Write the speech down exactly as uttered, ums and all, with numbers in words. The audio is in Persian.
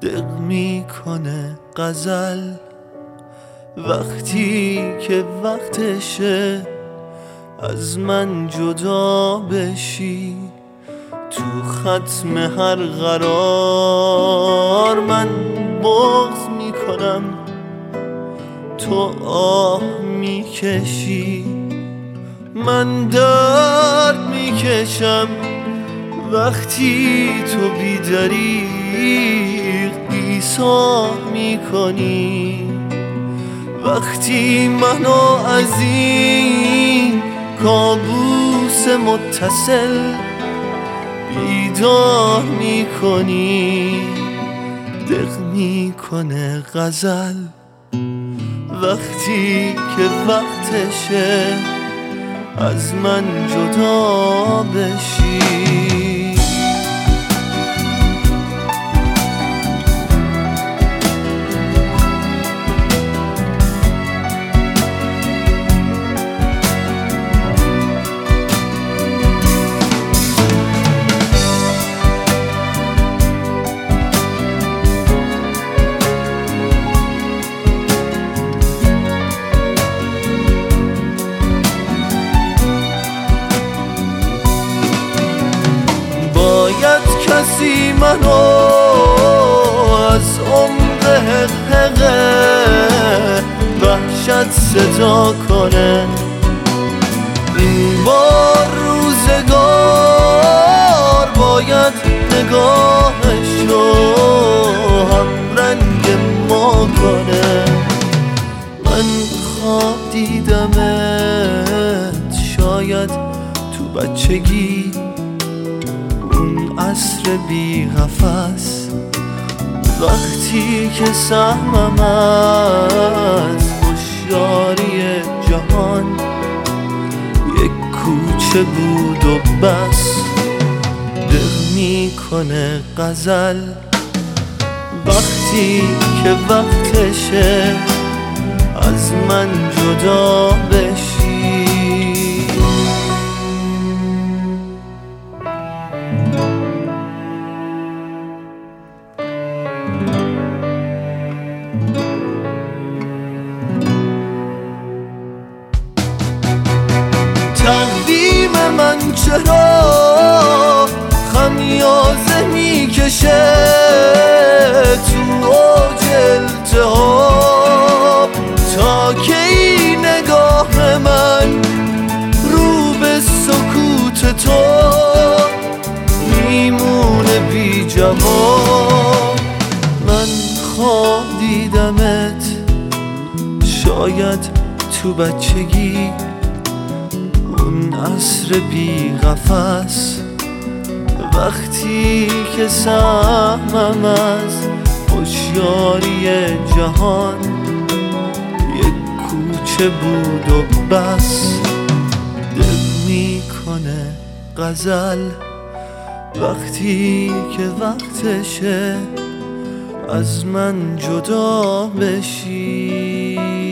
دق میکنه غزل وقتی که وقتشه از من جدا بشی. تو ختم هر قرار من بغض میکنم، تو آه میکشی. من درد میکشم وقتی تو بی‌دریغ ایسا میکنی. وقتی منو از این کابوس متصل بیدار میکنی. دق میکنه غزل وقتی که وقتشه از من جدا بشی. باید کسی منو از عمق حقه وحشت صدا کنه. این بار روزگار باید نگاهشو هم رنگ ما کنه. من خواب دیدمت شاید تو بچگی، اون عصر بی قفس وقتی که سهمم از هوشیاری جهان یک کوچه بود و بس. دق میکنه غزل وقتی که وقتشه از من جدا بشی. تقدیم من چرا خمیازه میکشه تو اوج التهاب؟ تا کی نگاه من رو به سکوت تو میمونه بی جواب؟ من خواب دیدمت شاید تو بچگی، اون عصر بی قفس وقتی که سهمم از هوشیاری جهان یک کوچه بود و بس. دق میکنه غزل وقتی که وقتشه از من جدا بشی.